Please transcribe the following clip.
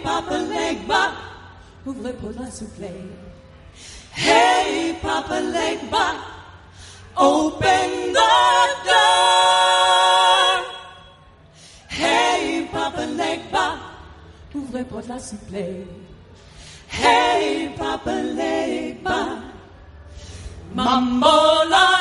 Papa Legba, ouvrez pour la souffler. Hey, Papa Legba, open the door. Hey, Papa Legba, ouvrez pour la souffler. Hey, Papa Legba, Mambo la